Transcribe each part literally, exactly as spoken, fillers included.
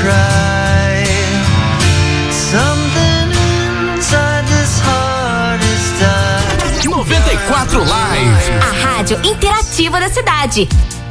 cry. Something inside this heart is dying. noventa e quatro Live, a rádio interativa da cidade.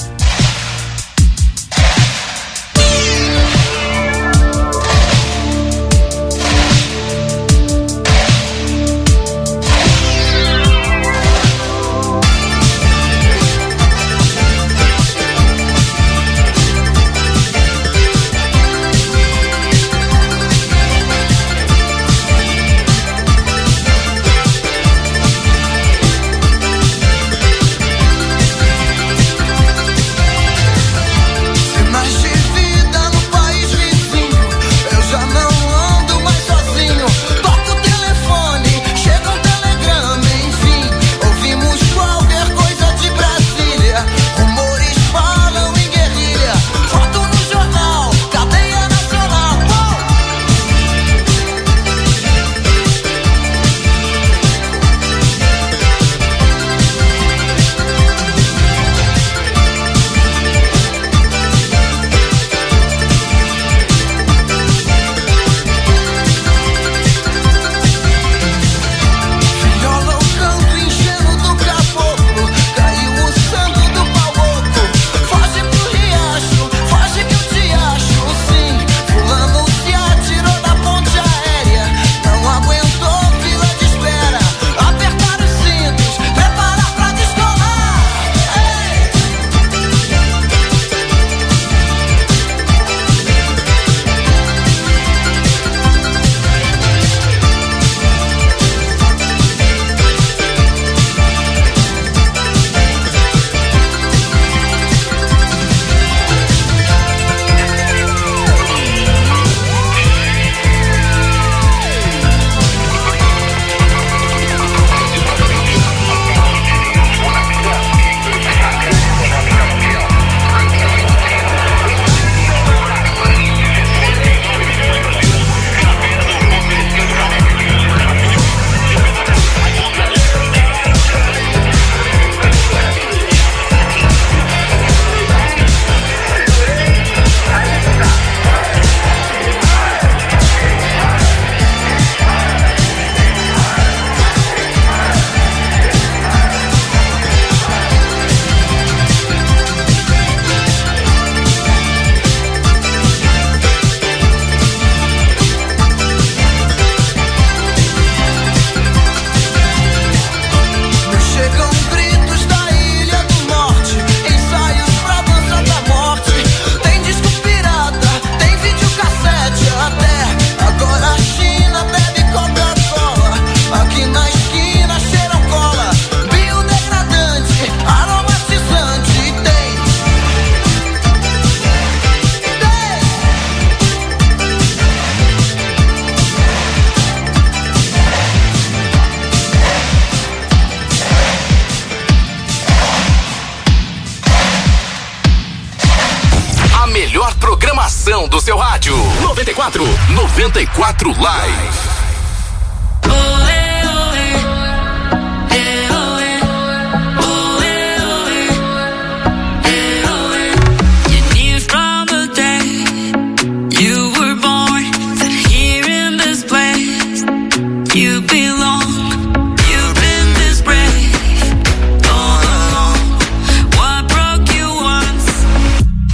Do seu rádio noventa e quatro, noventa e quatro Live.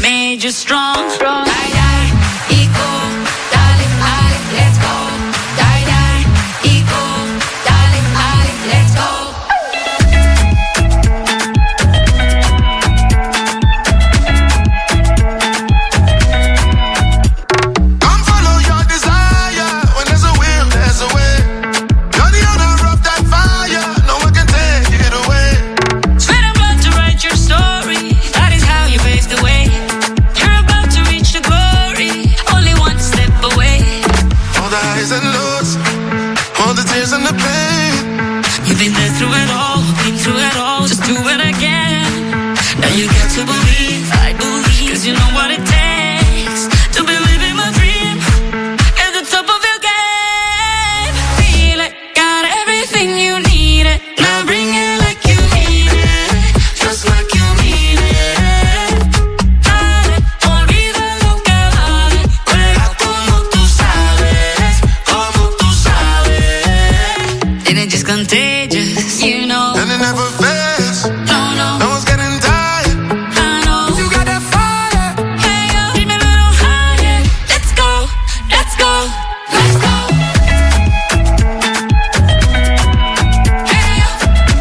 Strong, strong, die, die, equal, dale, dale, let's go, die. contagious, you know. And it never fails. No, no. No one's getting tired. I know. You got that fire. Hey, yo, keep me a little higher. Let's go, let's go, let's go. Hey, yo.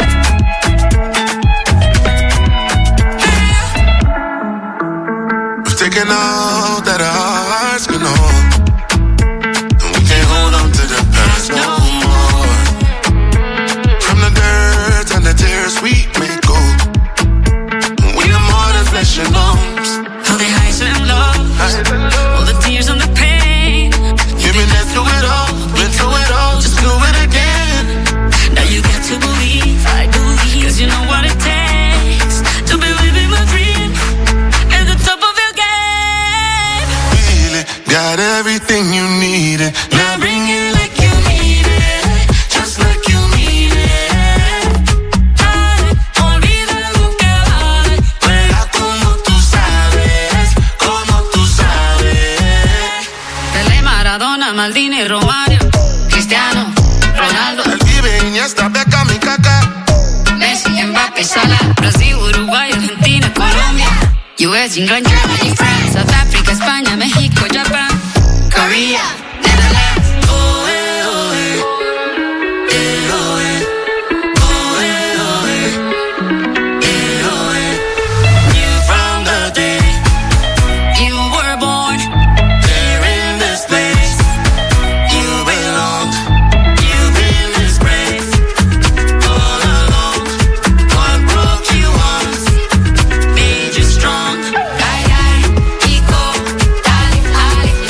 Hey, yo. We've taken all that our hearts can hold. And we can't hold on to the past no more. From the dirt and the tears we make gold. And we are more than flesh and bones. All the highs and lows, all the tears and the pain. You've been there through it all, been through it all, just do it again. Now you got to believe, I believe, cause you know what it takes to be living my dream at the top of your game. Feel it, got everything you needed. Now bring it like you need it, just like you need it. Dale, olvida lo que vale, Juega como tú sabes, como tú sabes. Pelé, Maradona, Maldini, Romario, Cristiano, Ronaldo, El Vive, Iniesta, Beckham y Kaká. Messi, Mbappé, Salah, Brasil, Uruguay, Argentina, Colombia, U S, England, Germany, France, South Africa, España, México, Japan, Korea, Netherlands. Oh, eh, oh, eh. Eh, oh, eh. Oh, eh, oh, eh. Eh, oh, eh. Knew from the day you were born, there in this place you belong. You've been this brave all along. What broke you once made you strong. Ay, ay, Kiko, dale, dale,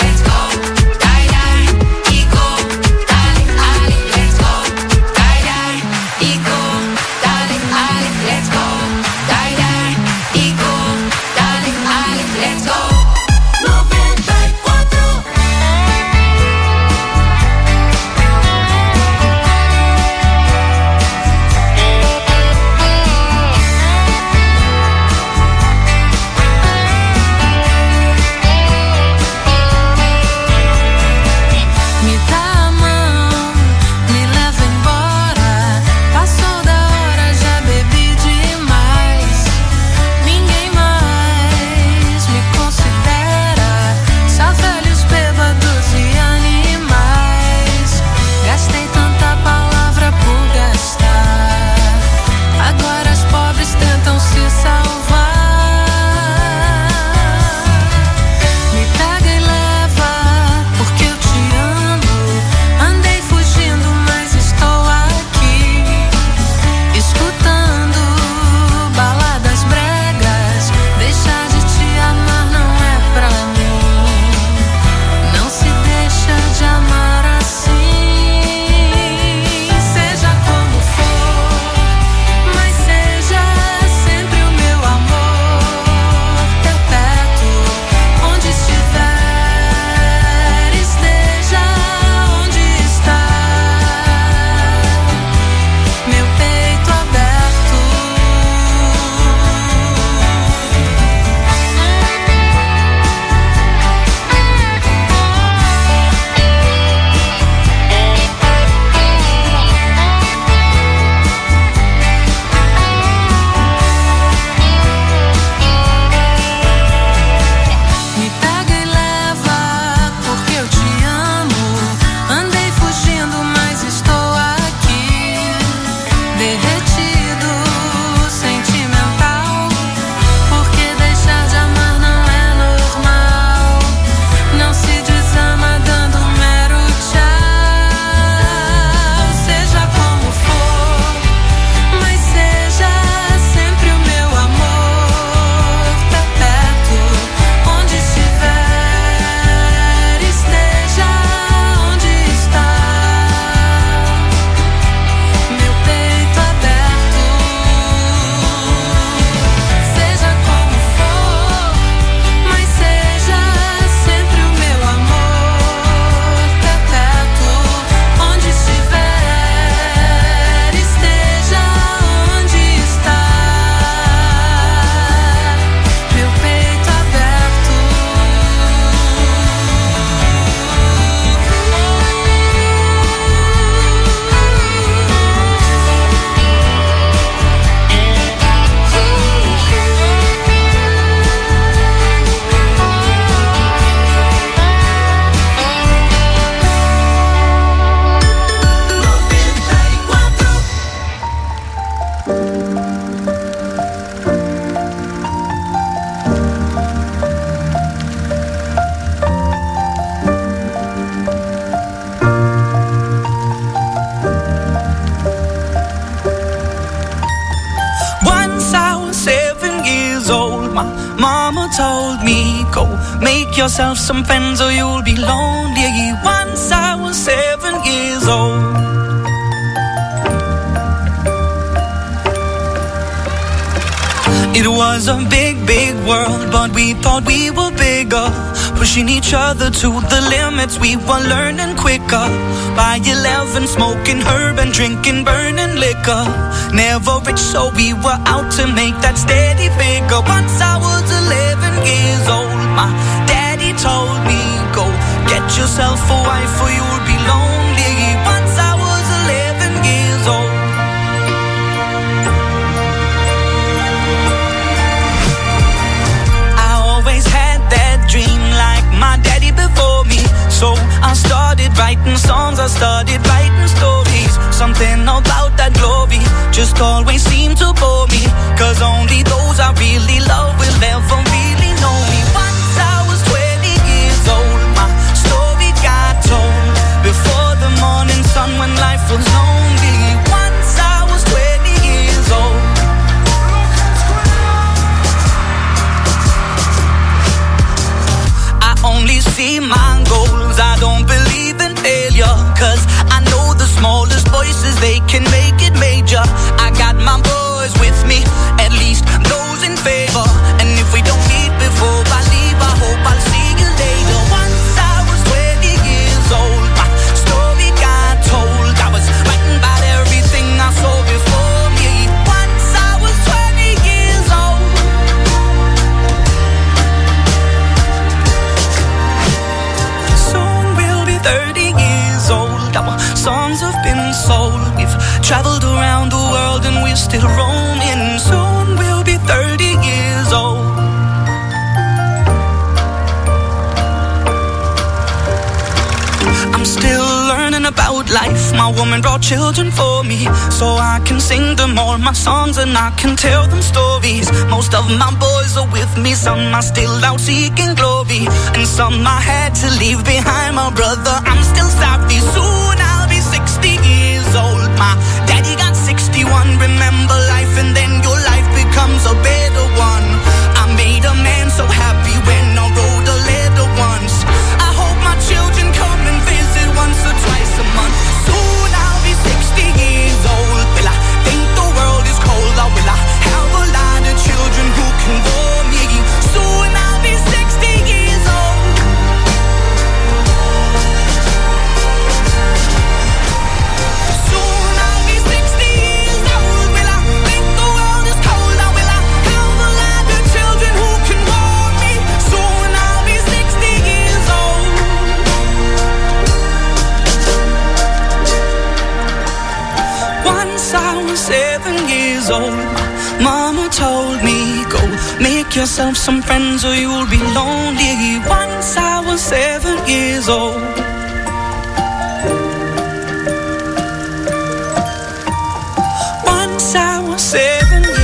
Mama told me, go make yourself some friends or you'll be lonely. Once I was seven years old. It was a big, big world, but we thought we were bigger. Pushing each other to the limits, we were learning quicker. By eleven, smoking herb and drinking burning liquor. Never rich, so we were out to make that steady figure. Once I was eleven years old, my daddy told me, go get yourself a wife or you'll be lonely. Once I was eleven years old. Dream like my daddy before me. So I started writing songs, I started writing stories. Something about that glory just always seemed to bore me. Cause only those I really love will ever really know me. Once I was twenty years old, my story got told. Before the morning sun when life was lonely. Once I was twenty years old. Only see my goals, I don't believe in failure. Cause I know the smallest voices, they can make it major. I got my boys with me, at least those in favor. And if we don't meet before I leave, I hope I'll see you later. Once I was twenty years old, my story got told. I was writing about everything I saw before me. Once I was twenty years old. thirty years old, our songs have been sold. We've traveled around the world and we're still roaming. Soon we'll be thirty years old. I'm still learning about life. My woman brought children for me, so I can sing them all my songs and I can tell them stories. Most of my boys are with me, some are still out seeking glory, and some I had to leave behind. My brother, I'm still sorry. Soon I'll be sixty years old. My daddy got sixty-one. Remember life and then your life becomes a better one. I made a man so happy when I wrote a letter once. I hope my children come and visit once or twice a month. Soon I'll be sixty years old. Will I think the world is cold, or will I have a lot of children who can bore me? Soon I'll be sixty years old. Soon I'll be sixty years old. Will I think the world is cold, or will I have a lot of children who can bore me? Soon I'll be sixty years old. Once I was seven years old, Mama told me, go make yourself some friends or you'll be lonely. Once I was seven years old. Once I was seven years old.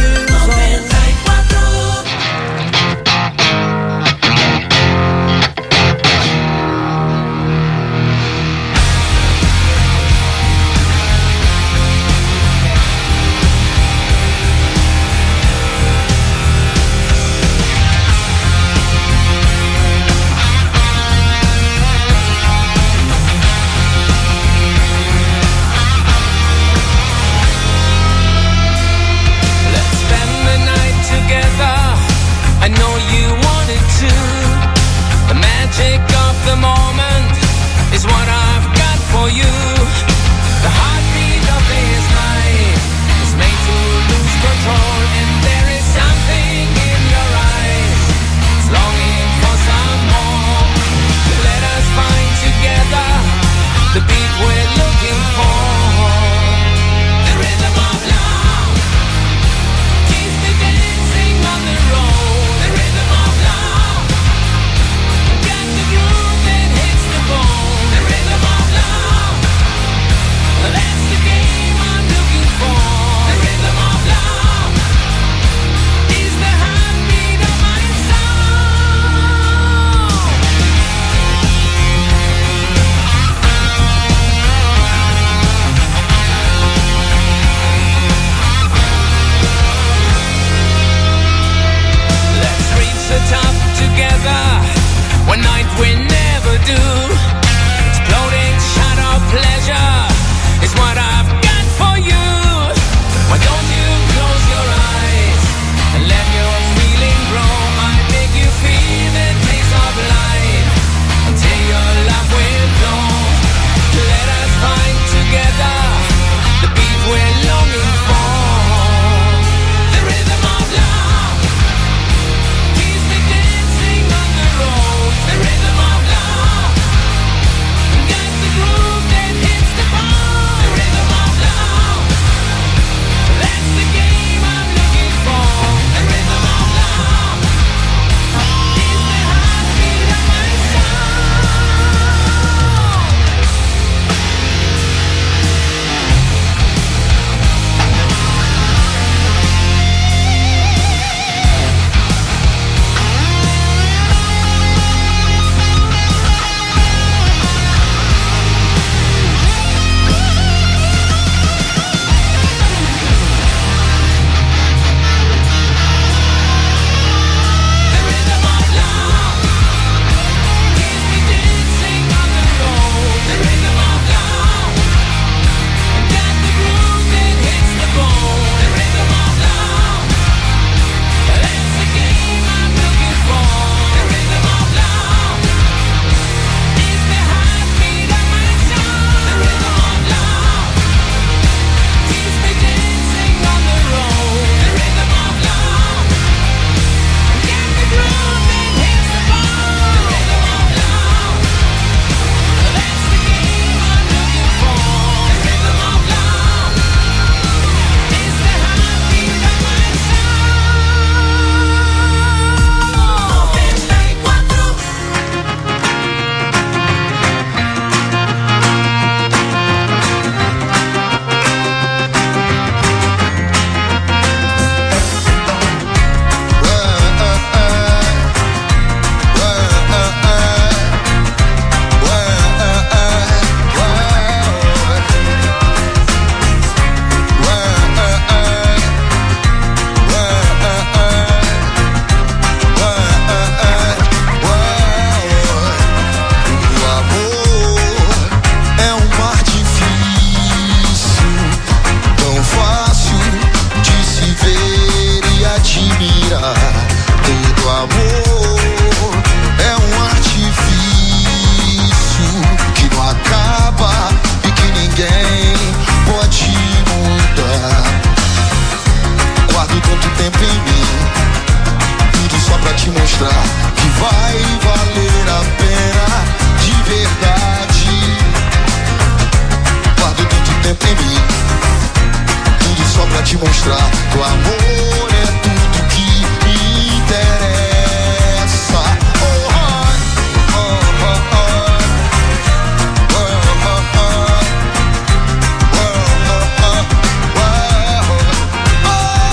mostrar que o amor é tudo que me interessa. Oh, oh, oh, oh, oh. Oh, oh, oh. Oh, oh, oh. Oh, oh,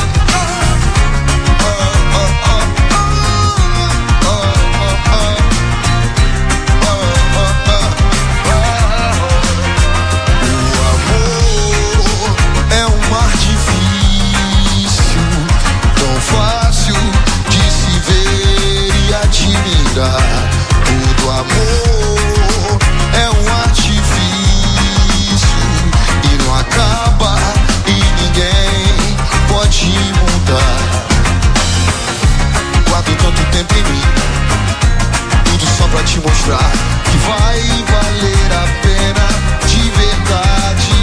tudo amor é um artifício e não acaba e ninguém pode mudar. Guardo tanto tempo em mim, tudo só pra te mostrar que vai valer a pena de verdade.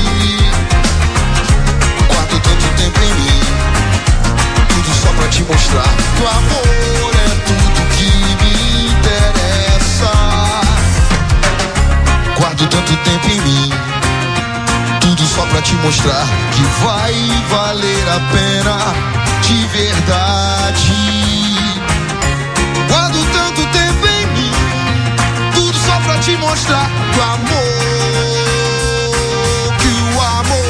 Guardo tanto tempo em mim, tudo só pra te mostrar que o amor é tudo que me interessa. Guardo tanto tempo em mim, tudo só pra te mostrar que vai valer a pena de verdade. Guardo tanto tempo em mim, tudo só pra te mostrar que o amor, que o amor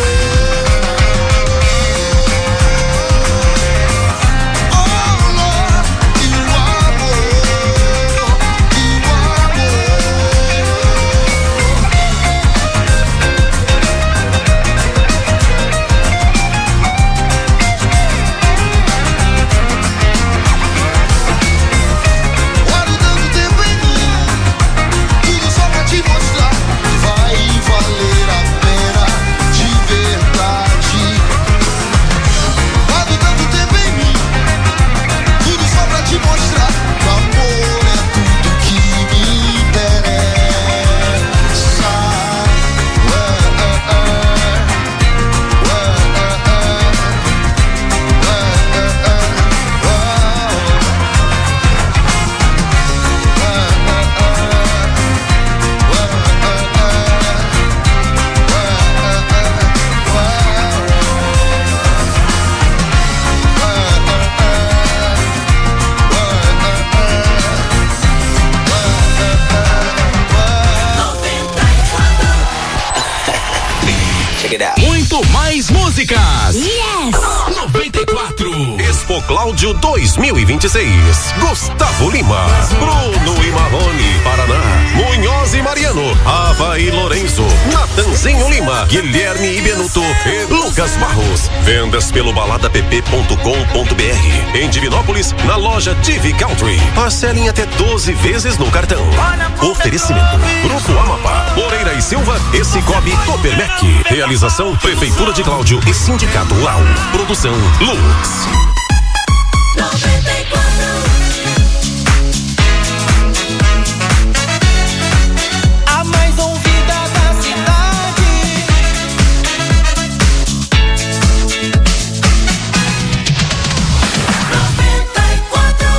Muito mais músicas. Yes! noventa e quatro. Expo Cláudio dois mil e vinte e seis. Gustavo Lima, Bruno e Marrone, Paraná, Munhoz e Mariano, Ava e Lorenzo, Natanzinho Lima, Guilherme e Benuto e Lucas Barros. Vendas pelo balada p p ponto com ponto b r. Em Divinópolis, na loja T V Country. Parcelem até doze vezes no cartão. Oferecimento: Grupo Amapá, Moreira e Silva e Cicobi Copermec. Realização: Prefeitura de Cláudio e Sindicato U A U. Produção: Lux. noventa e quatro. A mais ouvida da cidade. noventa e quatro.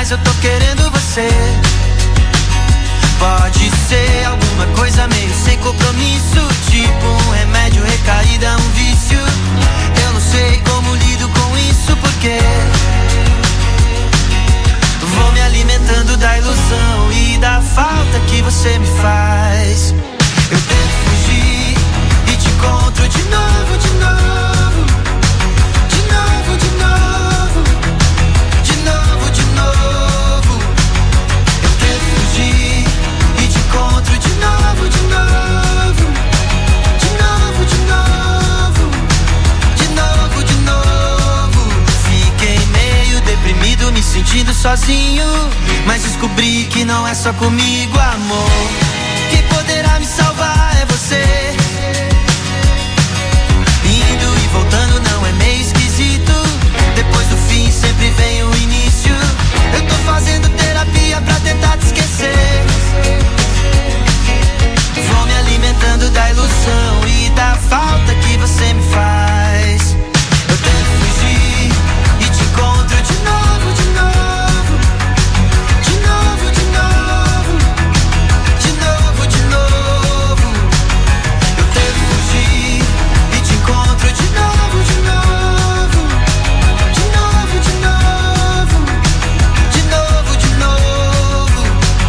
mas eu tô querendo você. Pode ser alguma coisa meio sem compromisso, tipo um remédio, recaída, um vício. Eu não sei como lido com isso, porque vou me alimentando da ilusão e da falta que você me faz. Eu tento fugir e te encontro de novo, de novo, de novo, de novo, de novo, de novo. Eu tento fugir e te encontro de novo, de novo, de novo, de novo, de novo, de novo. Fiquei meio deprimido, me sentindo sozinho, mas descobri que não é só comigo, amor. Quem poderá me salvar é você. Indo e voltando não é meio esquisito. Depois do fim sempre vem o início. Eu tô fazendo terapia pra tentar te esquecer. Vou me alimentando da ilusão e da falta que você me faz. Eu tento fugir e te encontro de novo, de novo, de novo, de novo, de novo, de novo. Eu tento fugir e te encontro de novo, de novo, de novo, de novo, de novo, de novo.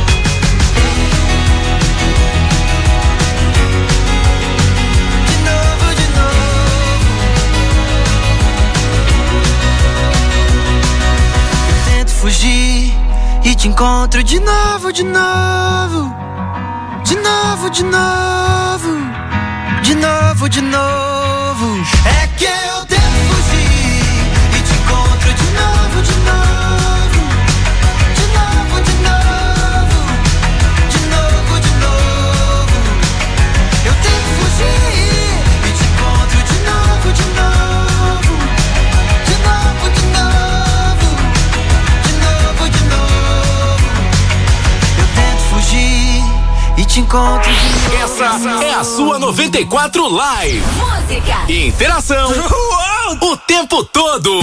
De novo, de novo. Eu tento fugir e te encontro de novo, de novo, de novo, de novo, de novo, de novo. É que eu tento fugir e te encontro de novo, de novo, de novo, de novo, de novo, de novo. Eu tento fugir e te encontro de novo, de novo, de novo, de novo, de novo, de novo. Eu tento fugir e te encontro de novo. Essa é a sua noventa e quatro Live. Música. Interação o tempo todo.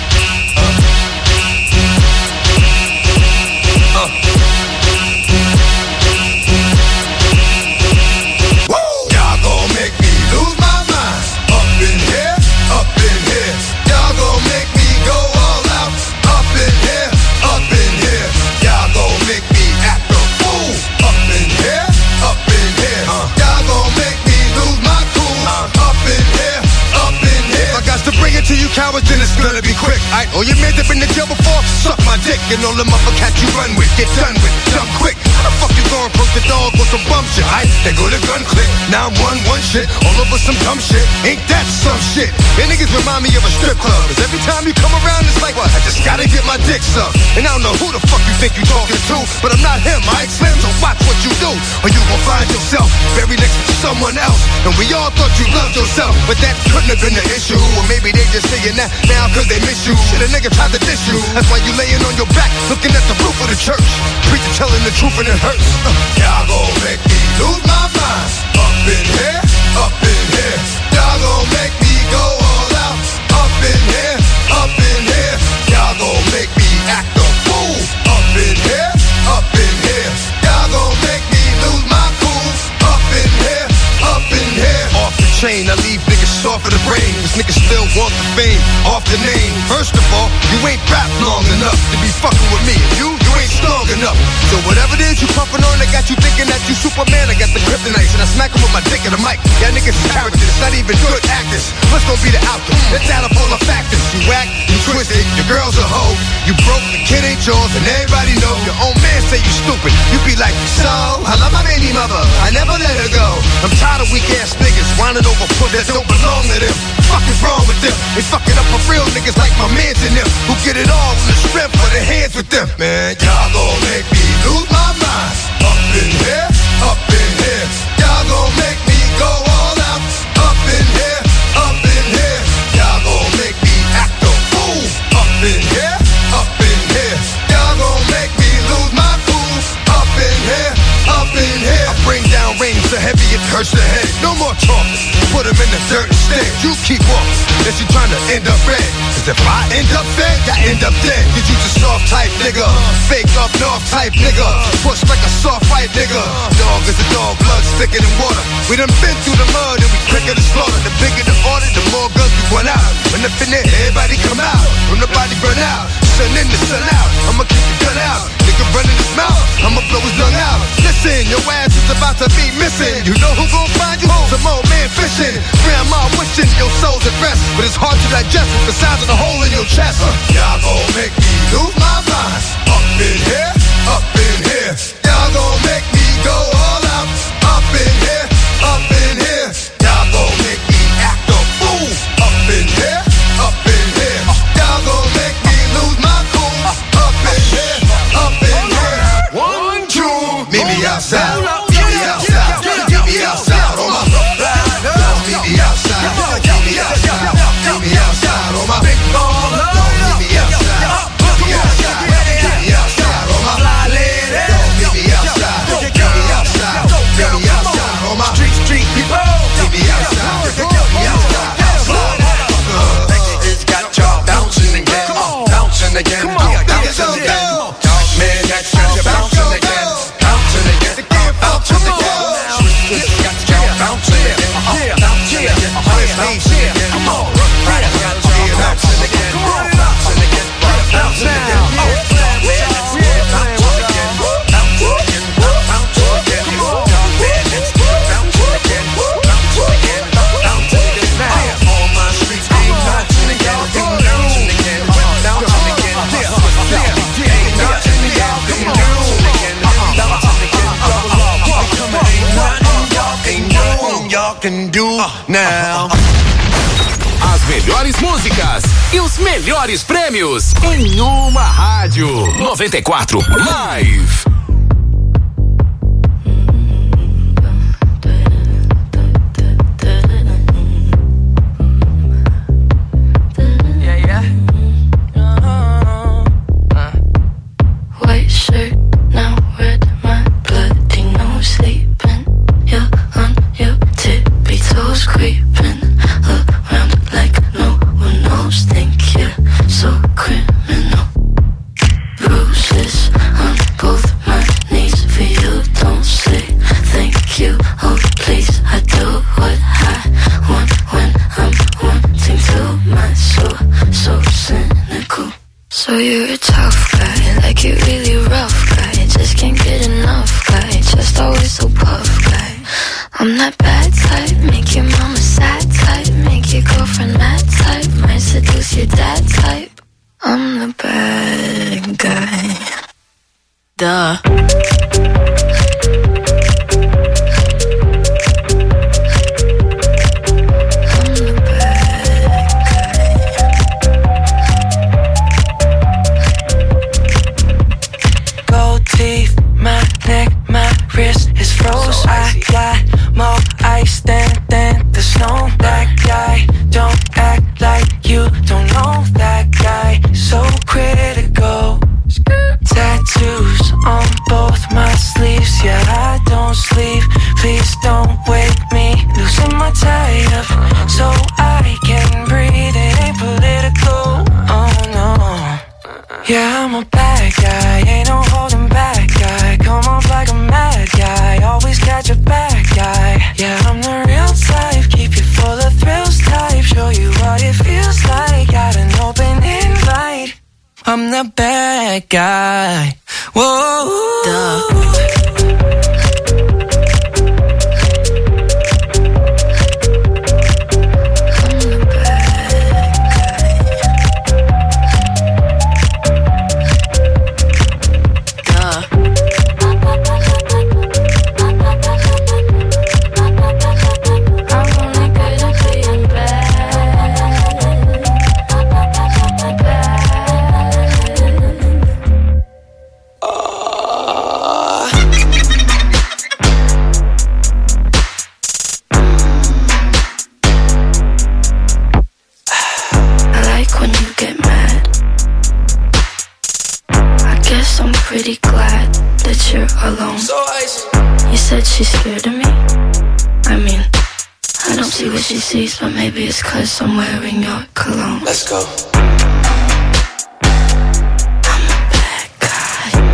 Y'all gon' make me lose my mind. Up in here, up in here. Y'all gon' make me go all out. Up in here, up in here. Y'all gon' make me act a fool. Up in here, up in here. Y'all gon' make me lose my cool. Up in here, up in here. If I got to bring it to you cowards, then it's gonna be quick. I oh, you made have been in jail before? Suck my dick and all them upper cats you run with. Get done with, jump quick. How the fuck you gon' approach the dog with some bum shit? I they go to gun click. Now I'm one one shit all over some dumb shit. Ain't that some shit? And niggas remind me of a strip club. Cause every time you come around, it's like what? I just gotta get my dick sucked. And I don't know who the fuck you think you talking to, but I'm not him. I Slim, so watch what you do, or you gon' find yourself buried next to someone else. And we all thought you loved yourself, but that couldn't have been the issue. Or maybe they just saying that now cause they miss you. Shit, a nigga tried to diss you. That's why you laying on your back, looking at the roof of the church. Preacher telling the truth and it hurts. Uh, y'all gon' make me lose my mind. Up in here, up in here. Y'all gon' make me go all out. Up in here, up in here. Y'all gon' make me act a fool. Up in here, up in here. Y'all gon' make me lose my cool. Up in here, up in here. Off the chain, I leave niggas soft for the brain. Cause niggas still want the fame, off the name. First of all, you ain't rap long enough to be fucking with me. You, you ain't strong enough. So whatever it is you puffin' on, they got you thinking that you Superman. I got the kryptonite and I smack 'em with my dick in the mic. Y'all niggas characters, not even good actors. What's gonna be the outcome? It's out of all the factors. You whack, you twisted, your girl's a hoe. You broke, the kid ain't yours, and everybody know. Your own man say you stupid. You be like, so, I love my baby mother, I never let her go. I'm tired of weak ass niggas whining over foot that don't belong to them. Fuck is wrong with them? They fucking up for real niggas like my mans and them, who get it all in the strength for their hands with them. Man, y'all gon' make me lose my mind. Up in here, up in here. Y'all gon' make me go all out. Up in here, up in here. Y'all gon' make me act a fool. Up in here, up in here. Y'all gon' make me lose my cool. Up in here, up in here. I bring down rain so heavy it hurts the head. No more talking, put him in the dirt instead. You keep walking, unless you tryna end up red. Cause if I end up fed, I end up dead. Cause you just soft type nigga, fake up north type nigga. Push like a soft white nigga. Dog is a dog, blood thicker than water. We done been through the mud and we quicker to slaughter. The bigger the order, the more guns we run out. When the finna, everybody come out. When the body burn out, sun in the sun out. I'ma keep the gun out. Nigga running his mouth, I'ma blow his lung out. Listen, your ass is about to be missing. You know who gon' find you? Some old man fishing. Grandma wishing your soul's at rest, but it's hard to digest with the size of the hole in your chest. Uh, y'all gon' make me lose my mind. Up in here, up in here. Y'all gon' make me go all out. Up in here, up in here. Y'all gon' make me act a fool. Up in here, up in here. Y'all gon' make me lose my cool. Up in here, up in here. One, two, meet me outside. Meet me outside. Meet me outside on my. Meet me outside. Meet me outside. Meet me outside on my big baller. Meet me outside. Meet me outside. Meet me outside on my fly lady. Meet me outside. Meet me outside. Meet me outside on my street street people. Meet me outside. Meet me outside. It's got y'all bouncing again, bouncing again, bouncing again. Man, that's just bouncing again, bouncing again, bouncing again. It's got y'all bouncing again, bouncing again, bouncing again. Come on, right? Got y'all bouncing again, bouncing again, bouncing again. Can do now. As melhores músicas e os melhores prêmios em uma rádio. noventa e quatro Live. So you're a tough guy, like you're really rough guy. Just can't get enough guy, just always so puff guy. I'm that bad type, make your mama sad type, make your girlfriend mad type, might seduce your dad type. I'm the bad guy. Duh. Froze, I got more ice than, than the snow. That guy, don't act like you don't know that guy. So critical. Tattoos on both my sleeves. Yeah, I don't sleep. Please don't wake me. Losing my tie up so I can breathe. It ain't political. Oh no. Yeah, I'm a bad guy. Ain't no holding back guy. Come off like a mad guy. Always got your back guy. Yeah, I'm the real type. Keep you full of thrills type. Show you what it feels like. Got an open invite. I'm the bad guy. Whoa. Duh. Pretty glad that you're alone. So ice. You said she's scared of me. I mean, I don't see what she sees, but maybe it's 'cause I'm wearing your cologne. Let's go. I'm a bad guy.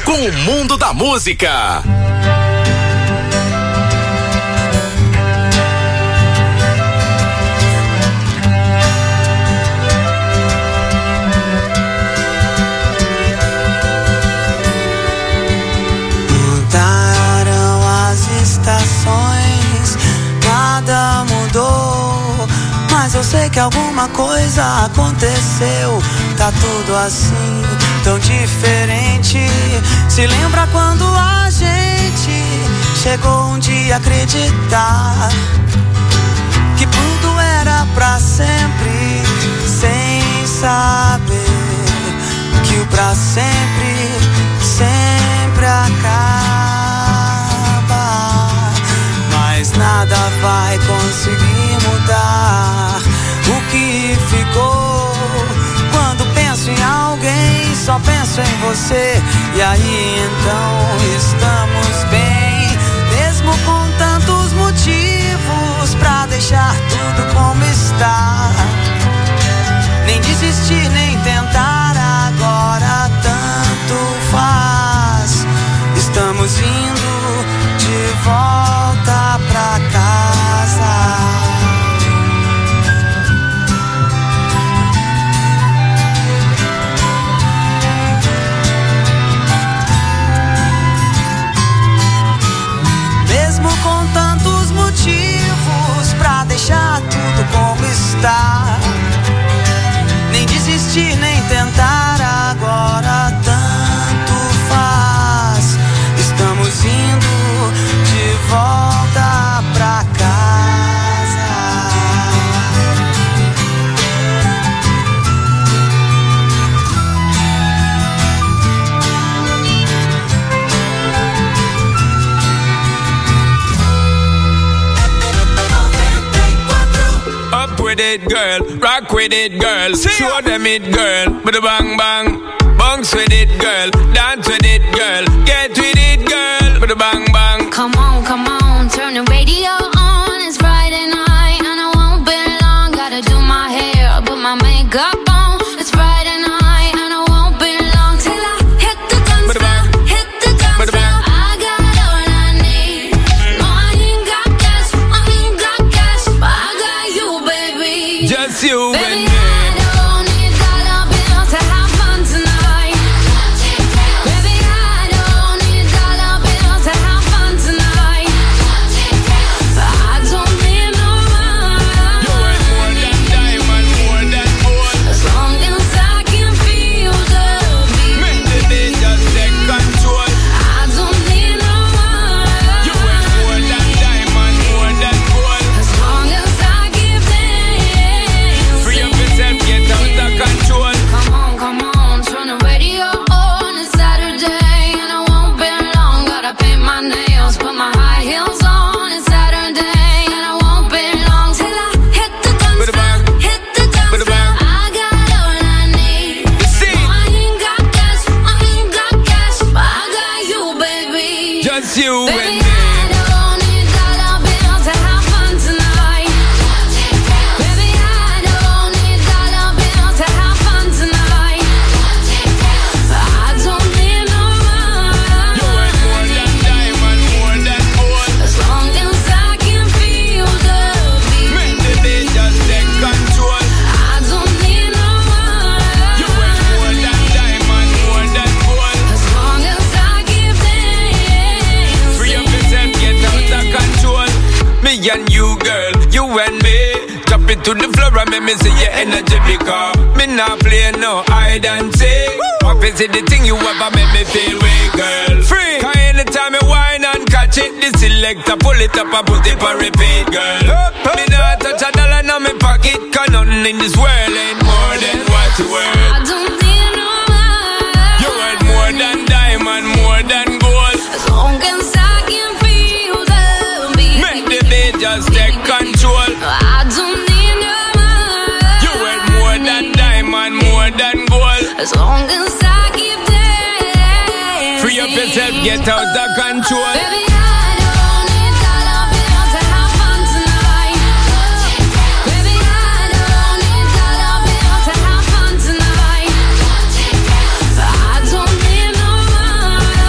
com o mundo da música. Mudaram as estações, nada mudou, mas eu sei que alguma coisa aconteceu. Tá tudo assim, tão diferente. Se lembra quando a gente chegou um dia a acreditar que tudo era pra sempre, sem saber que o pra sempre sempre acaba. Mas nada vai conseguir mudar o que ficou. Quando penso em alguém, só penso em você. E aí então estamos bem, mesmo com tantos motivos pra deixar tudo como está. Nem desistir, nem tentar, agora tanto faz. Estamos indo de volta pra casa. Mesmo com tantos motivos pra deixar tudo como está. Nem desistir, nem tentar, agora tanto faz. Estamos indo de volta pra casa. Up with it, girl. Rock with it, girl. Show them it, girl. With a bang bang. Bounce with it, girl. Dance with it, girl. Get with it, girl. With a bang bang. Come on, come on. Turn the radio on. It's Friday night and I won't be long. Gotta do my hair, put my makeup on. It's Friday night and I won't be long till I hit the dance floor. Hit the dance floor. I got all I need. No, I ain't got cash. I ain't got cash, but I got you, baby. Just you Baby, and me. I don't need dollar bills to have fun tonight. Baby, I don't need dollar bills to have fun tonight. I don't need no money. You ain't more than diamond, more than gold. As long as I can feel the beat. Make the day just take control. I don't need no money. You ain't more than diamond, more than gold. As long as I give thanks. Free up yourself, get out of control. Come on, come on, turn the radio on. It's Saturday and I won't be long. Gotta paint my nails, put my high heels on. It's Saturday and I won't be long till I hit the dance With a floor. bang. Hit the dance With a floor. bang. I got all I need. See? No, I ain't got cash, I ain't got cash, but I got you, baby. Just you Baby, and I me. don't need dollar bills to have fun tonight. Baby, I don't need dollar bills to have fun tonight. I don't need no You ain't more money. than diamond, more than gold. As long as I can feel the beat. Make the day just take control. I don't need no You ain't more money. than diamond, more than gold. As long as I give thanks. Free up yourself, get out of control. Me and you, girl, you and me. Drop it to the floor and make me see your energy because me not play no hide and seek. What is it the thing you ever make me feel way, girl? Free. Cause anytime you whine and catch it, the selector pull it up and put it for repeat, girl. Me not touch a dollar in my pocket, cause nothing in this world ain't more than what you worth. I don't need no money. You worth more than diamond, more than gold. As long as I can feel the beat. Make the day just take control. I don't need no money. You worth more than diamond, more than gold. As long as I give thanks. Free up yourself, get out of control. Baby, I don't need dollar bills to have fun tonight. Baby, I don't need dollar bills to have fun tonight. I don't need no money.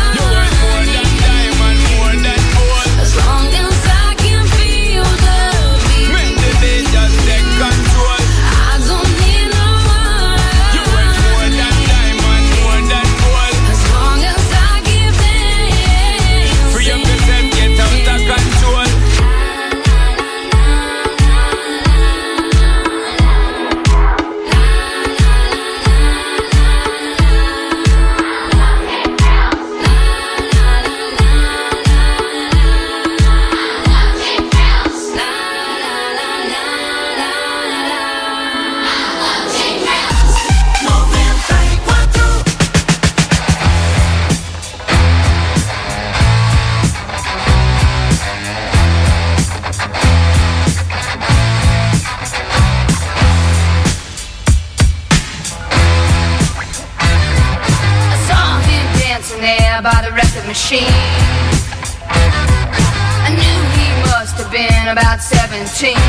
aggressive machine. I knew he must have been about seventeen.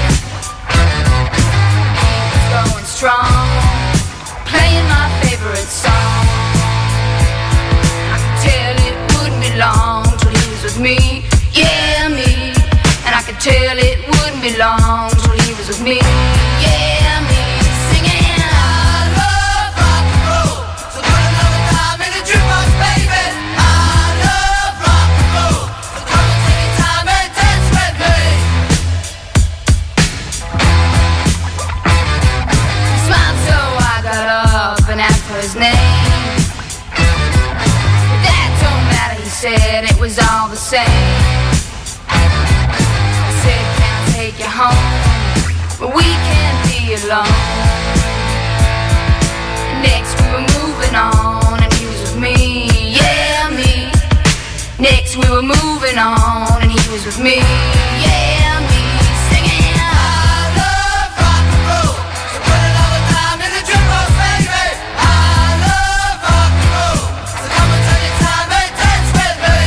He was going strong, playing my favorite song. I could tell it wouldn't be long till he was with me, yeah, me. And I could tell it wouldn't be long till he was with me, yeah, me. Singing, I love rock and roll, so put another time in the jukebox, baby. I love rock and roll, so come and take your time and dance with me. He smiled, so I got up and asked for his name. But that don't matter, he said, it was all the same. Take you home, but we can't be alone. Next we were moving on, and he was with me, yeah, me. Next we were moving on, and he was with me, yeah, me. Singing, I love rock and roll, so put another time in the jukebox, baby. I love rock and roll, so come and take your time and dance with me.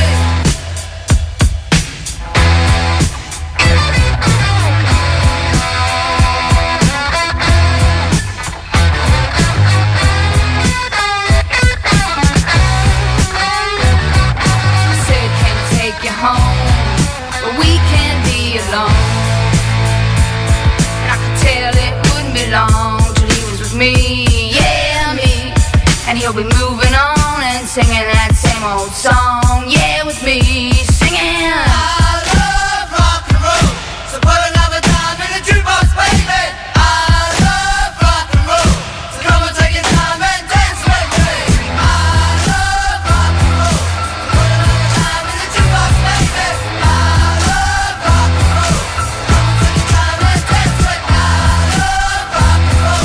Me, yeah, me. And he'll be moving on and singing that same old song, yeah, with me, singing. I love rock and roll, so put another time in the jukebox, baby. I love rock and roll, so come and take your time and dance with me. I love rock and roll, so put another time in the jukebox, baby. I love rock and roll, so come and take your time and dance with me. I love rock and roll.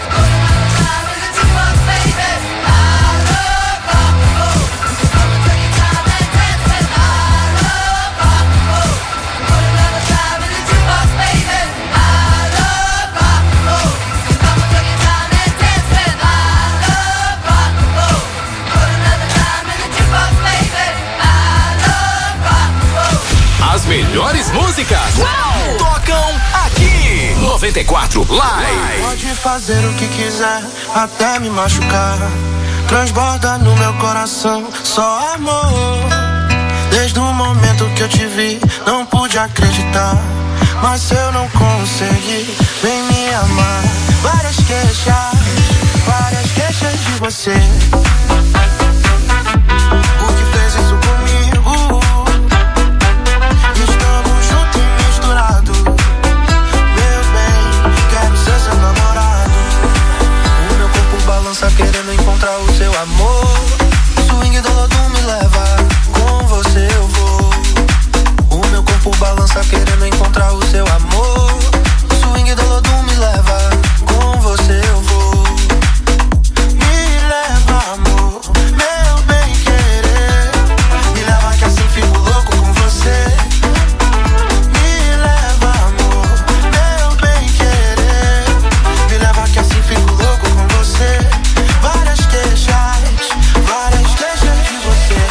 As melhores músicas Uau! Tocam aqui. noventa e quatro Live. Pode fazer o que quiser, até me machucar. Transborda no meu coração só amor. Desde o momento que eu te vi, não pude acreditar. Mas eu não consegui, vem me amar. Várias queixas, várias queixas de você. O que fez isso comigo? Estamos juntos e misturados. Meu bem, quero ser seu namorado. O meu corpo balança querendo encontrar o seu amor. Swing do lodo me leva, com você eu vou. O meu corpo balança querendo encontrar o seu amor. Swing do lodo me leva, com você eu vou. Me leva, amor, meu bem querer. Me leva que assim fico louco com você. Me leva, amor, meu bem querer. Me leva que assim fico louco com você. Várias queixas, várias queixas de você.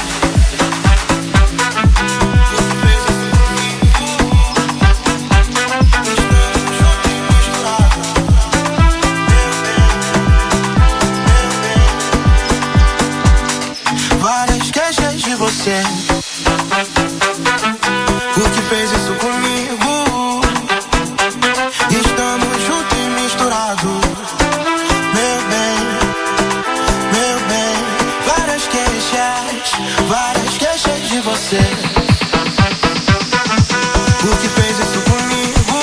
Várias queixas de você. Por que fez isso comigo? Estamos juntos e misturados. Meu bem, meu bem. Várias queixas, várias queixas de você. Por que fez isso comigo?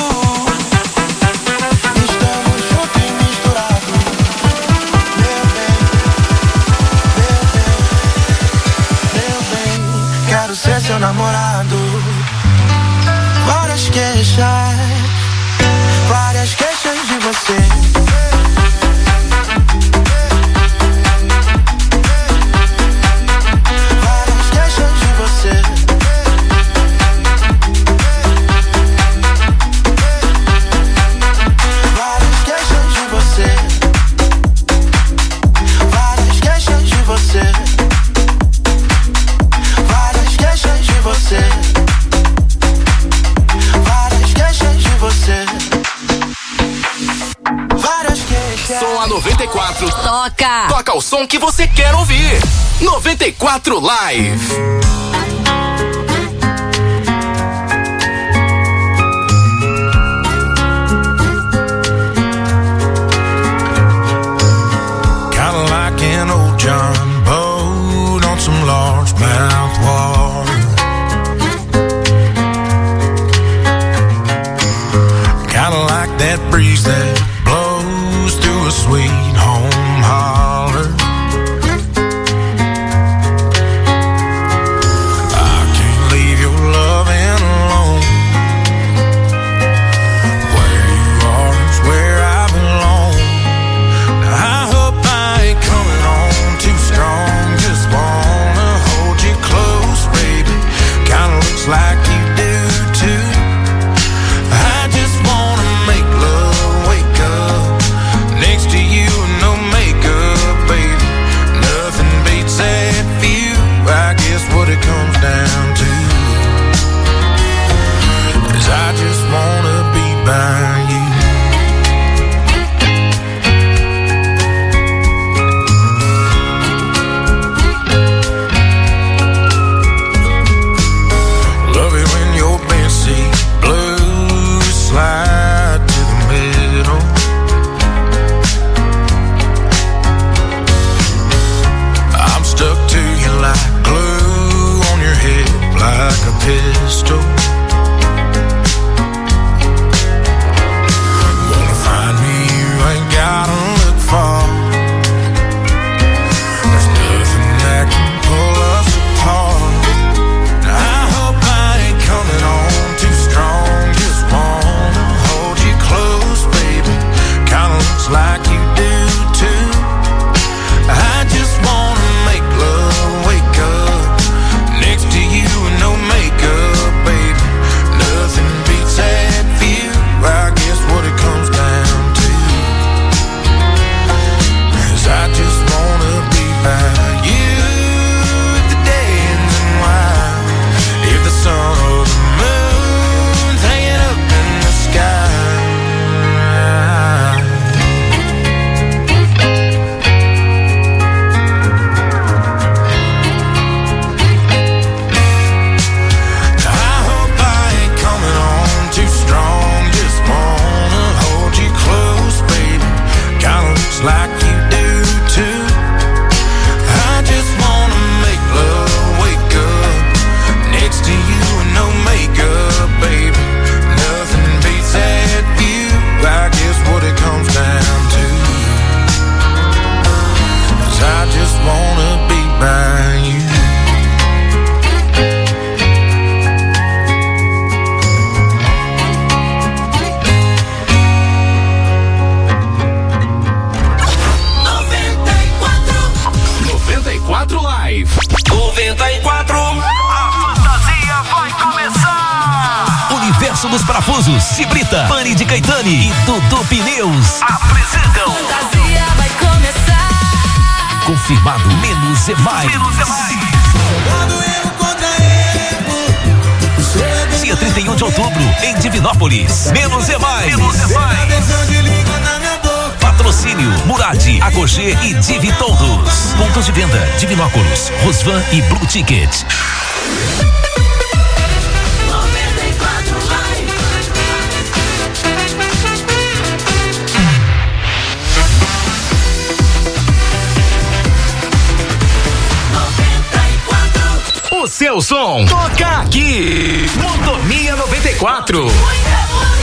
Estamos juntos e misturados. Meu bem, meu bem, meu bem. Quero ser seu namorado. Várias queixas, várias queixas de você. Várias queixas de você. Várias queixas de você. Várias queixas de você. noventa e quatro. Toca! Toca o som que você quer ouvir. noventa e quatro Live. Like an old John boat on some largemouth water. Kinda like that breeze that blows through a sweet home holler. I can't leave your loving alone. Where you are is where I belong. I hope I ain't coming on too strong. Just wanna hold you close, baby. Kinda looks like you do too. I just wanna make love, wake up next to you and no makeup, baby. Nothing beats that view. I guess what it comes down to is I just wanna be by you. Love it when your bench seat blues slide to the middle. I'm stuck to you like glue on your head, like a pistol. Wanna find me, you ain't gotta look far. There's nothing that can pull us apart. I hope I ain't coming on too strong. Just wanna hold you close, baby. Kinda looks like you do too. I just wanna make love, wake up next to you and no makeup, baby. Nothing beats that view. I guess what it comes down to is I just wanna be by you. If the day ends in wild, if the sun or the moon's hanging up in the sky. I hope I ain't coming on too strong. Just wanna hold you close, baby. Kinda looks like you do too. I just wanna make love, wake up next to you and no makeup, baby. Nothing beats that view. I guess what it comes down to is I just wanna be by you. noventa e quatro Live. noventa e quatro. A fantasia vai começar. Universo dos Parafusos, Cibrita, Pani de Caetani e Dudu Pneus. Apresentam. Fantasia vai começar. Confirmado, menos é mais. Menos é mais. Dia trinta e um de outubro, em Divinópolis. Menos é mais. Menos é mais. Patrocínio Murad, Agogê e Divi Todos. Pontos de venda: Divinópolis, Rosvan e Blue Ticket. noventa e quatro Live. noventa e quatro. O seu som toca aqui. Motomia noventa e quatro. Muita música.